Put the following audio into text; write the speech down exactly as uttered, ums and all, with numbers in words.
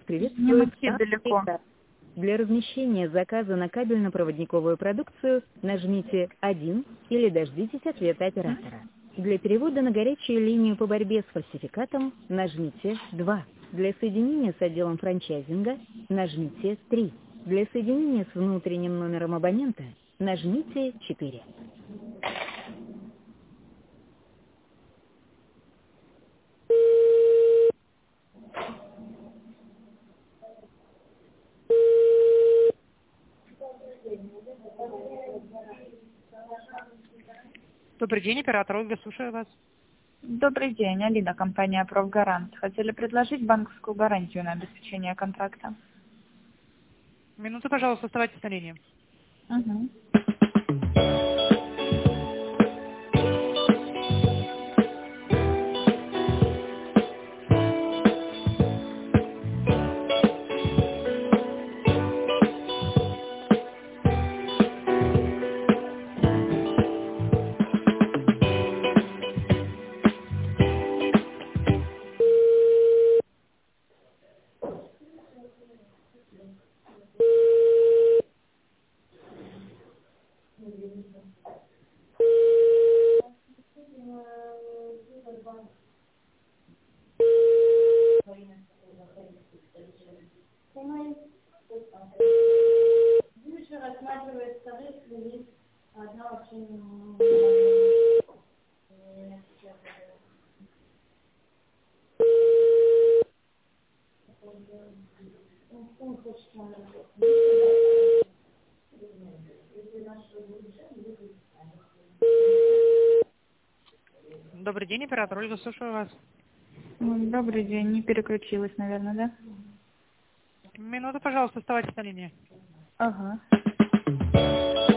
приветствует Не далеко. Астика. Для размещения заказа на кабельно-проводниковую продукцию нажмите один или дождитесь ответа оператора. Для перевода на горячую линию по борьбе с фальсификатом нажмите два. Для соединения с отделом франчайзинга нажмите три. Для соединения с внутренним номером абонента нажмите четыре. Добрый день, оператор Ольга, слушаю вас. Добрый день, Алина, компания «Профгарант». Хотели предложить банковскую гарантию на обеспечение контракта. Минуту, пожалуйста, оставайтесь на линии. Угу. Добрый день, оператор Ольга, слушаю вас. Добрый день, не переключилась, наверное, да? Минуту, пожалуйста, оставайтесь на линии. Ага.